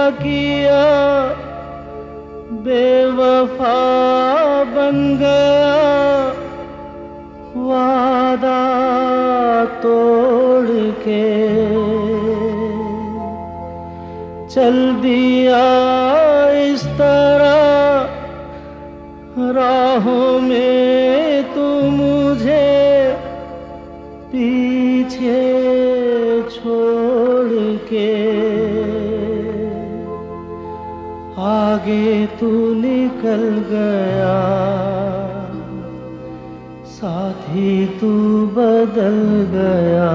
किया बेवफा बन गया, वादा तोड़ के चल दिया इस तरह राहों में तू मुझे पीछे छोड़ के। आगे तू निकल गया, साथी तू बदल गया,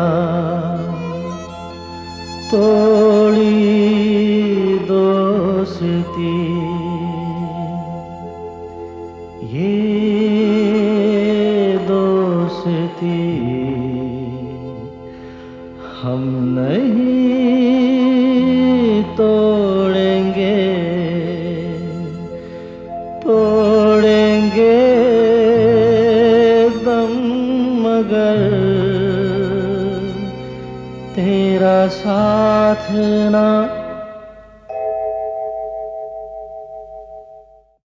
तोड़ी दोस्ती ये दोस्ती हम नहीं तोड़ेंगे, तोड़ेंगे दम मगर तेरा साथ ना